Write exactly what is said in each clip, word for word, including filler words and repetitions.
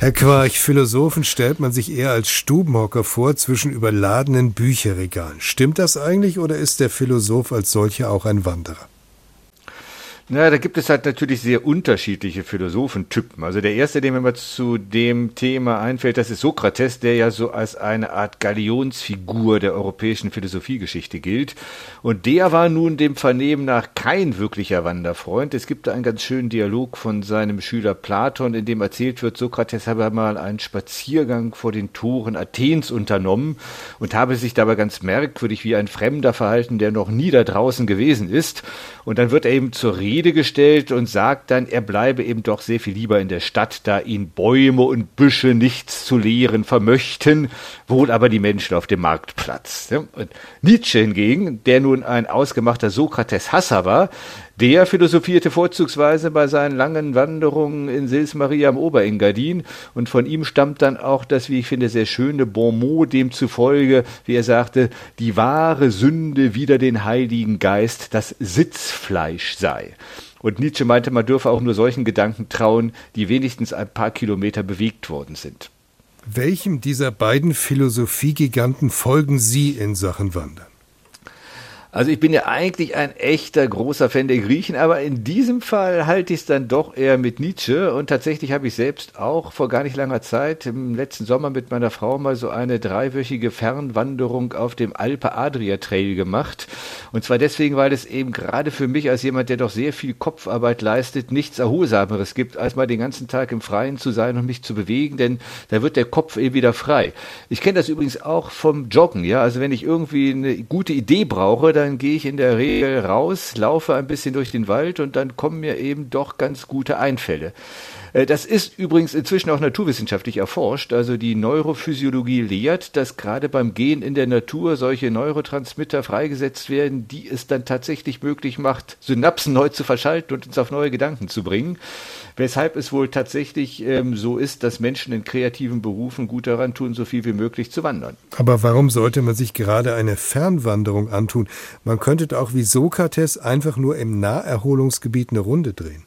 Herr Quarch, Philosophen stellt man sich eher als Stubenhocker vor zwischen überladenen Bücherregalen. Stimmt das eigentlich oder ist der Philosoph als solcher auch ein Wanderer? Na, da gibt es halt natürlich sehr unterschiedliche Philosophentypen. Also der erste, der mir mal zu dem Thema einfällt, das ist Sokrates, der ja so als eine Art Galionsfigur der europäischen Philosophiegeschichte gilt. Und der war nun dem Vernehmen nach kein wirklicher Wanderfreund. Es gibt da einen ganz schönen Dialog von seinem Schüler Platon, in dem erzählt wird, Sokrates habe mal einen Spaziergang vor den Toren Athens unternommen und habe sich dabei ganz merkwürdig wie ein Fremder verhalten, der noch nie da draußen gewesen ist. Und dann wird er eben zur Rede gestellt und sagt dann, er bleibe eben doch sehr viel lieber in der Stadt, da ihn Bäume und Büsche nichts zu lehren vermöchten, wohl aber die Menschen auf dem Marktplatz. Und Nietzsche hingegen, der nun ein ausgemachter Sokrates-Hasser war, der philosophierte vorzugsweise bei seinen langen Wanderungen in Sils Maria am Oberengadin und von ihm stammt dann auch das, wie ich finde, sehr schöne Bonmot demzufolge, wie er sagte, die wahre Sünde wider den Heiligen Geist das Sitzfleisch sei. Und Nietzsche meinte, man dürfe auch nur solchen Gedanken trauen, die wenigstens ein paar Kilometer bewegt worden sind. Welchem dieser beiden Philosophiegiganten folgen Sie in Sachen Wandern? Also ich bin ja eigentlich ein echter großer Fan der Griechen, aber in diesem Fall halte ich es dann doch eher mit Nietzsche und tatsächlich habe ich selbst auch vor gar nicht langer Zeit im letzten Sommer mit meiner Frau mal so eine dreiwöchige Fernwanderung auf dem Alpe-Adria-Trail gemacht und zwar deswegen, weil es eben gerade für mich als jemand, der doch sehr viel Kopfarbeit leistet, nichts Erholsameres gibt, als mal den ganzen Tag im Freien zu sein und mich zu bewegen, denn da wird der Kopf eben wieder frei. Ich kenne das übrigens auch vom Joggen, ja, also wenn ich irgendwie eine gute Idee brauche, dann gehe ich in der Regel raus, laufe ein bisschen durch den Wald und dann kommen mir eben doch ganz gute Einfälle. Das ist übrigens inzwischen auch naturwissenschaftlich erforscht. Also die Neurophysiologie lehrt, dass gerade beim Gehen in der Natur solche Neurotransmitter freigesetzt werden, die es dann tatsächlich möglich macht, Synapsen neu zu verschalten und uns auf neue Gedanken zu bringen. Weshalb es wohl tatsächlich ähm, so ist, dass Menschen in kreativen Berufen gut daran tun, so viel wie möglich zu wandern. Aber warum sollte man sich gerade eine Fernwanderung antun? Man könnte doch auch wie Sokrates einfach nur im Naherholungsgebiet eine Runde drehen.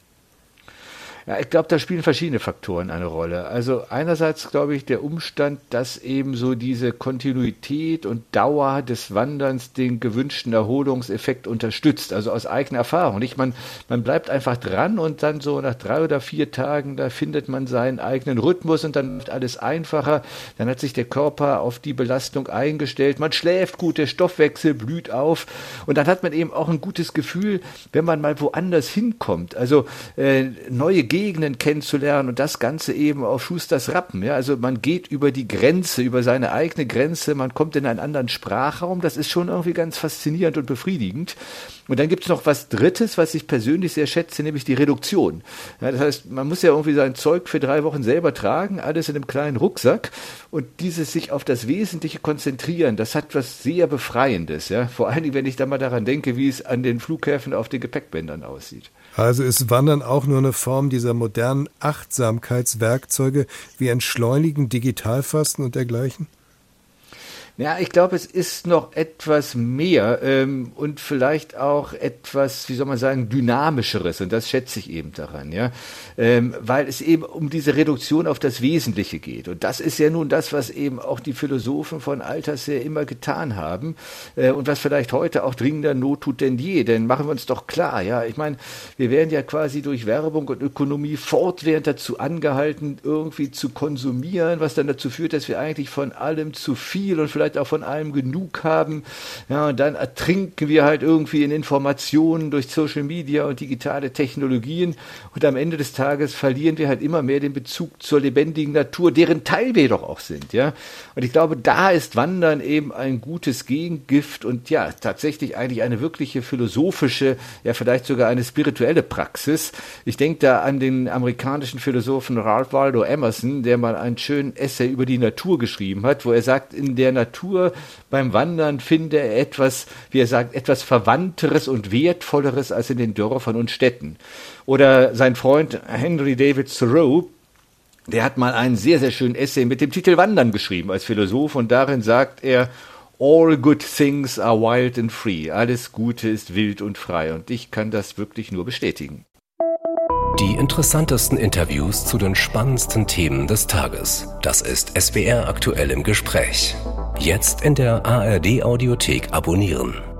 Ja, ich glaube, da spielen verschiedene Faktoren eine Rolle. Also einerseits glaube ich der Umstand, dass eben so diese Kontinuität und Dauer des Wanderns den gewünschten Erholungseffekt unterstützt, also aus eigener Erfahrung. Nicht? Man, man bleibt einfach dran und dann so nach drei oder vier Tagen, da findet man seinen eigenen Rhythmus und dann wird alles einfacher. Dann hat sich der Körper auf die Belastung eingestellt, man schläft gut, der Stoffwechsel blüht auf und dann hat man eben auch ein gutes Gefühl, wenn man mal woanders hinkommt. Also äh, neue Gegenden kennenzulernen und das Ganze eben auf Schusters Rappen. Ja? Also man geht über die Grenze, über seine eigene Grenze, man kommt in einen anderen Sprachraum, das ist schon irgendwie ganz faszinierend und befriedigend. Und dann gibt es noch was Drittes, was ich persönlich sehr schätze, nämlich die Reduktion. Ja, das heißt, man muss ja irgendwie sein Zeug für drei Wochen selber tragen, alles in einem kleinen Rucksack und dieses sich auf das Wesentliche konzentrieren, das hat was sehr Befreiendes. Ja? Vor allen Dingen, wenn ich da mal daran denke, wie es an den Flughäfen auf den Gepäckbändern aussieht. Also ist Wandern auch nur eine Form dieser modernen Achtsamkeitswerkzeuge wie Entschleunigen, Digitalfasten und dergleichen? Ja, ich glaube, es ist noch etwas mehr ähm, und vielleicht auch etwas, wie soll man sagen, dynamischeres und das schätze ich eben daran, ja, ähm, weil es eben um diese Reduktion auf das Wesentliche geht und das ist ja nun das, was eben auch die Philosophen von alters her immer getan haben äh, und was vielleicht heute auch dringender Not tut denn je, denn machen wir uns doch klar, ja, ich meine, wir werden ja quasi durch Werbung und Ökonomie fortwährend dazu angehalten, irgendwie zu konsumieren, was dann dazu führt, dass wir eigentlich von allem zu viel und vielleicht auch von allem genug haben. Ja, und dann ertrinken wir halt irgendwie in Informationen durch Social Media und digitale Technologien und am Ende des Tages verlieren wir halt immer mehr den Bezug zur lebendigen Natur, deren Teil wir doch auch sind. Ja, und ich glaube, da ist Wandern eben ein gutes Gegengift und ja, tatsächlich eigentlich eine wirkliche philosophische, ja vielleicht sogar eine spirituelle Praxis. Ich denke da an den amerikanischen Philosophen Ralph Waldo Emerson, der mal einen schönen Essay über die Natur geschrieben hat, wo er sagt, in der Natur beim Wandern finde er etwas, wie er sagt, etwas Verwandteres und Wertvolleres als in den Dörfern und Städten. Oder sein Freund Henry David Thoreau, der hat mal einen sehr, sehr schönen Essay mit dem Titel Wandern geschrieben als Philosoph und darin sagt er, all good things are wild and free. Alles Gute ist wild und frei und ich kann das wirklich nur bestätigen. Die interessantesten Interviews zu den spannendsten Themen des Tages. Das ist S W R aktuell im Gespräch. Jetzt in der A R D Audiothek abonnieren.